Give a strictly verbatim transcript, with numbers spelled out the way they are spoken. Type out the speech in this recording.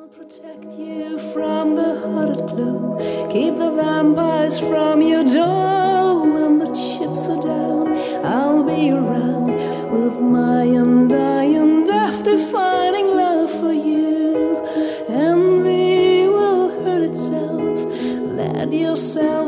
Protect you from the hooded glow, keep the vampires from your door. When the chips are down, I'll be around with my undying, death-defying love for you. Envy will hurt itself, let yourself